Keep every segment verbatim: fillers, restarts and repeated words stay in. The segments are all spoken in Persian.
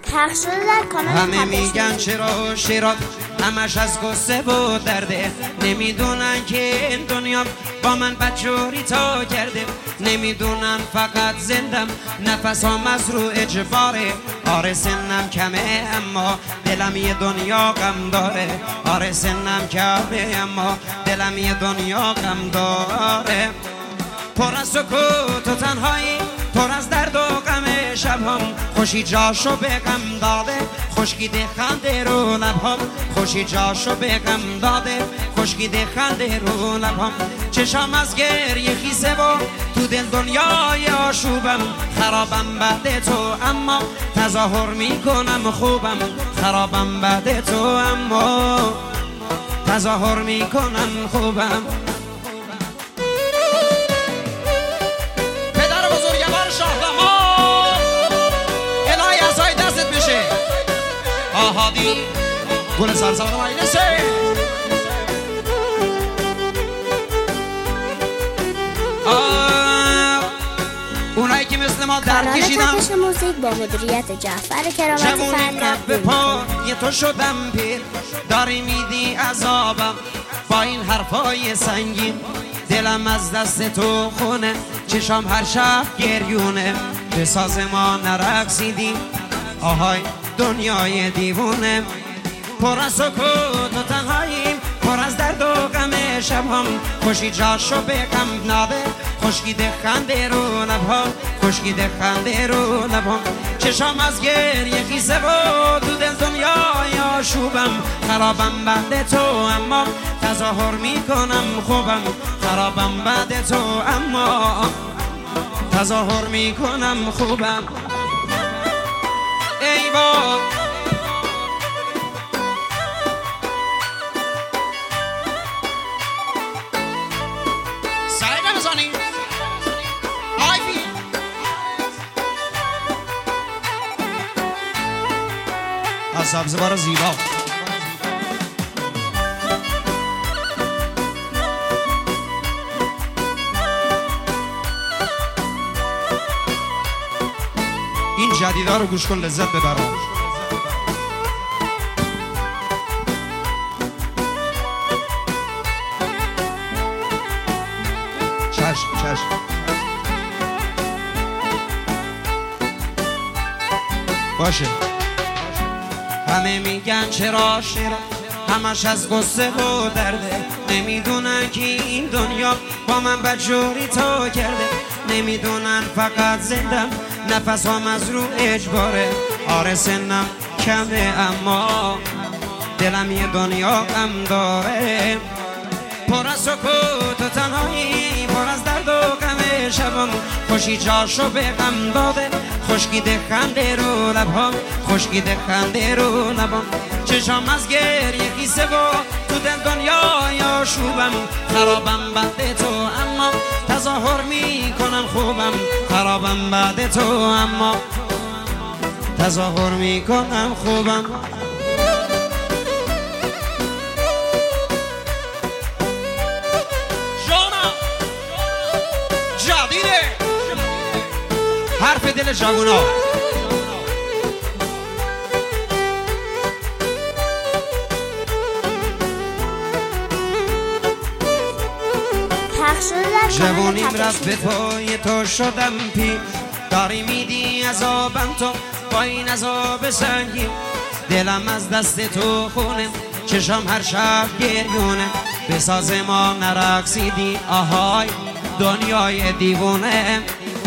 پخش شده در کانال همه میگن چرا چرا همش از قصه و درده، نمیدونن که این دنیا با من بدجوری تا کرده، نمیدونن فقط زندم نفسام از رو اجباره. آره سنم کمه اما دلم یه دنیا غم داره، آره سنم کمه اما دلم یه دنیا غم داره. پر از سکوت و تنهایی، پر از درد و غم شبام، خوشی جاشو به غم داده، خشکیده خنده رو لبام، خوشی جاشو به غم داده، خشکیده خنده رو لبام. چشام از گریه خیسه و تو دل دنیای آشوبم، خرابم بعد تو اما تظاهر میکنم خوبم، خرابم بعد تو اما تظاهر میکنم خوبم. آهادی گل سرزمان مجلسه اونایی که مثل ما درد کشیدم، کانال تپش موزیک با مدیریت جعفر کرامت فرزند به پای تو شدم پیر، داری میدی عذابم با این حرفای سنگین، دلم از دست تو خونه، چشام هر شب گریونه، به ساز ما نرقصیدی آهای دنیای دیوونه. پر از سکوت و تنهاییم، پر از درد و غم شبام، خوشی جاشو به غم ناده، خشکیده خنده رو لبام، خشکیده خنده رو لبام. چشام از گریه خیسه و تو دل دنیای آشوبم، خرابم بعد تو اما تظاهر میکنم خوبم، خرابم بعد تو اما تظاهر میکنم خوبم. ای باد سعید رمضانی آیفی از سبزوار زیبا این جدیدا رو گوش کن لذت ببرم. چشم چشم باشه. همه میگن چرا چرا همش از قصه و درده، نمیدونن که این دنیا با من بدجوری تا کرده، نمیدونن فقط زندم نفسام از رو اجباره. آره سنم کمه اما دلم یه دنیا غم داره، پر از سکوت و تنهایی، پر از درد و غم شبام، خوشی جاشو به غم داده، خشکیده خنده رو لبام، خشکیده خنده رو لبام. چشام از گریه خیسه و تو دل دنیای آشوبم، خرابم بعد تو اما تظاهر میکنم خوبم، خرابم بعد تو اما تظاهر میکنم خوبم. جانا جدیده حرف دل جوونا. جوانیم رفت به پای تو شدم پیر، داری میدی عذابم تو با این عذاب سنگین، دلم از دست تو خونه، چشم هر شب گریونه، به ساز ما نرقصیدی آهای دنیای دیوونه.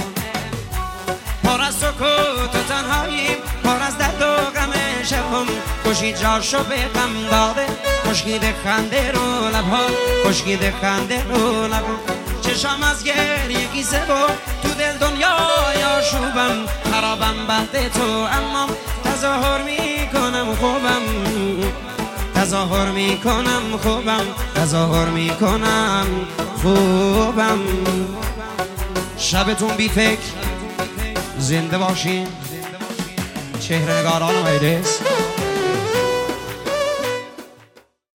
پر از سکوت و تنهاییم، پر از درد و غم شبم، خوشی جاشو به غم داده، خشکیده خنده رو لبام، خشکیده خنده رو لبام. چشام از گریه خیسه و تو دل دنیای آشوبم، خرابم بعد تو اما تظاهر میکنم خوبم، تظاهر میکنم خوبم، تظاهر میکنم خوبم. شبتون بی فکر زنده باشین. چهره نگاران و ایدس